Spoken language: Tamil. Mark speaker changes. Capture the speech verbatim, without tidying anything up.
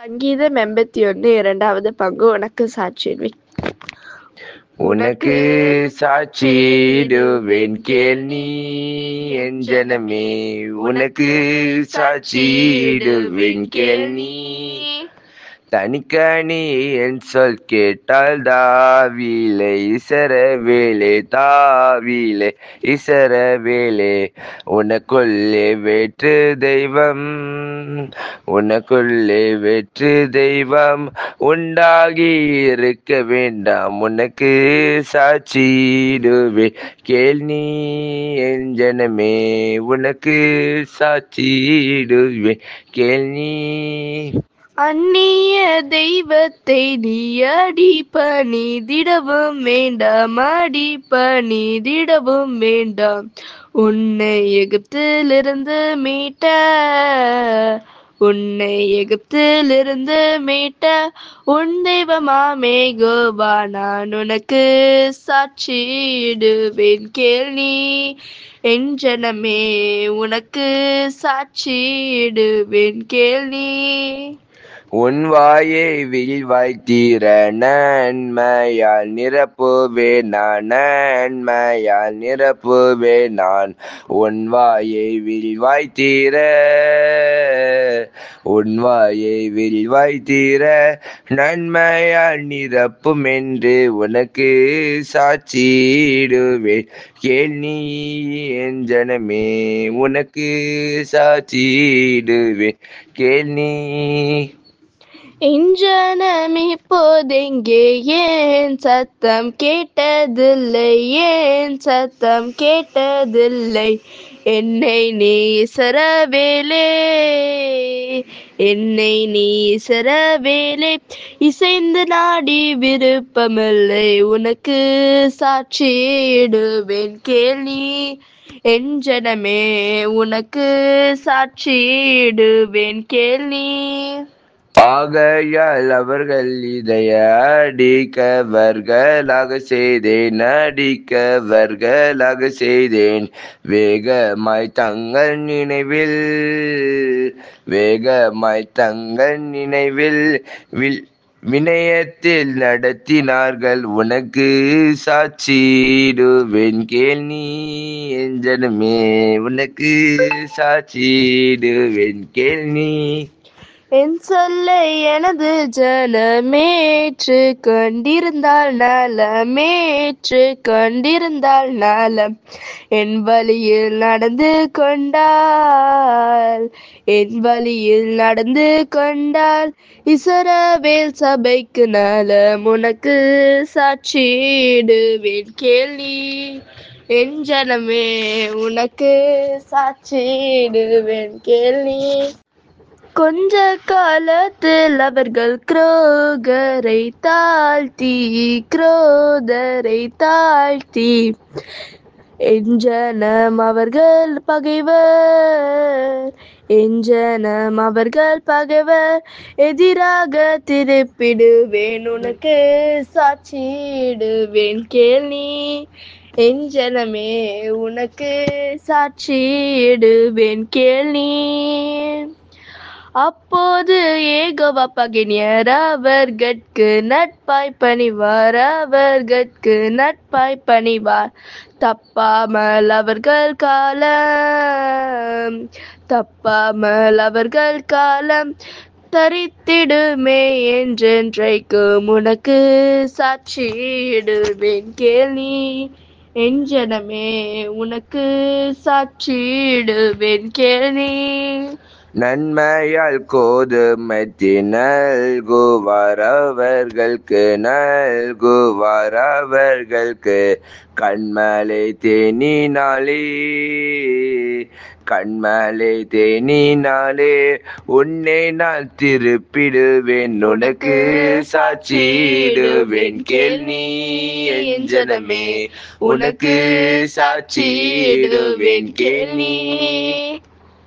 Speaker 1: சங்கீதம் எண்பத்தி ஒன்று இரண்டாவது பங்கு. உனக்கு சாட்சிடுவேன்.
Speaker 2: உனக்கு சாட்சிடுவேன் கேள் நீ என் ஜனமே, உனக்கு சாட்சிடுவேன் கேள் நீ. தனிக்கணி என் சொல் கேட்டால் தாவிலே இசரவேலே, தாவிலே இசரவேலே. உனக்குள்ளே வேற்று தெய்வம், உனக்குள்ளே வேற்று தெய்வம் உண்டாகி இருக்க வேண்டாம். உனக்கு சாட்சிடுவே கேள் நீ என் ஜனமே, உனக்கு சாட்சிடுவே கேள் நீ.
Speaker 1: அந்நிய தெய்வத்தை நீ அடிபணிதிடவும் வேண்டாம், அடிபணிதிடவும் வேண்டாம். உன்னை எகிப்திலிருந்து மீட்ட, உன்னை எகிப்திலிருந்து மீட்ட உன் தெய்வமாமே யெகோவா. நான் உனக்கு சாட்சிடுவேன் கேள் நீ என் ஜனமே, உனக்கு சாட்சிடுவேன் கேள் நீ.
Speaker 2: உன் வாயை விரிவாய் தீர நன்மையால் நிரப்புவே நான், நன்மையால் நிரப்புவே நான். உன் வாயை விரிவாய் தீர, உன் வாயை விரிவாய் தீர நன்மையால் நிரப்பும் என்று உனக்கு சாட்சிடுவேன் கேள் நீ என் ஜனமே, உனக்கு சாட்சிடுவேன் கேள் நீ.
Speaker 1: என் ஜனம் இப்போதெங்கே ஏன் சத்தம் கேட்டதில்லை, ஏன் சத்தம் கேட்டதில்லை. என்னை நீ இஸ்ரவேலே, என்னை நீ இஸ்ரவேலே இசைந்து நாடி விருப்பமில்லை. உனக்கு சாட்சிடுவேன் கேள் நீ என் ஜனமே, உனக்கு சாட்சிடுவேன் கேள் நீ.
Speaker 2: ஆகையால் அவர்கள் இதய அடிக்கவர்களாக செய்தேன், அடிக்கவர்களாக செய்தேன். வேகமாய் தங்கள் நினைவில், வேகமாய் தங்கள் நினைவில் வில் வினயத்தில் நடத்தினார்கள். உனக்கு சாட்சிடுவேன் கேள் நீ என் ஜனமே, உனக்கு சாட்சிடுவேன் கேள் நீ.
Speaker 1: என் சொல்லை எனது ஜனமேற்று கொண்டிருந்தால் நலமேற்று கொண்டிருந்தால் நலம். என் வழியில் நடந்து கொண்டால், என் வழியில் நடந்து கொண்டால் இஸ்ரவேல் சபைக்கு நலம். உனக்கு சாட்சிடுவேன் கேள் நீ என் ஜனமே, உனக்கு சாட்சிடுவேன் கேள் நீ. கொஞ்ச காலத்தில் அவர்கள் குரோகரை தாழ்த்தி, குரோதரை தாழ்த்தி என் ஜனம் அவர்கள் பகைவர், என் ஜனம் அவர்கள் பகைவர் எதிராக திருப்பிடுவேன். உனக்கு சாட்சிடுவேன் கேள் நீ என் ஜனமே, உனக்கு சாட்சிடுவேன் கேள் நீ. அப்போது யெகோவா பகைஞர் அவர்கட்கு நட்பாய் பணிவார், அவர்கட்கு நட்பாய் பணிவார். தப்பாமல் அவர்கள் காலம், தப்பாமல் அவர்கள் காலம் தரித்திடுமே என்றென்றைக்கும். உனக்கு சாட்சிடுவேன் கேள் நீ என் ஜனமே, உனக்கு சாட்சிடுவேன் கேள் நீ.
Speaker 2: நன்மையால் கோதுமை நல்குவார் அவர்களுக்கு, நல்குவார் அவர்களுக்கு. கண்மலை தேனினாலே, கண்மலை தேனினாலே உன்னை நான் திருப்பிடுவேன். உனக்கு சாட்சிடுவேன் கேள் நீ என் ஜனமே, உனக்கு சாட்சிடுவேன் கேள் நீ.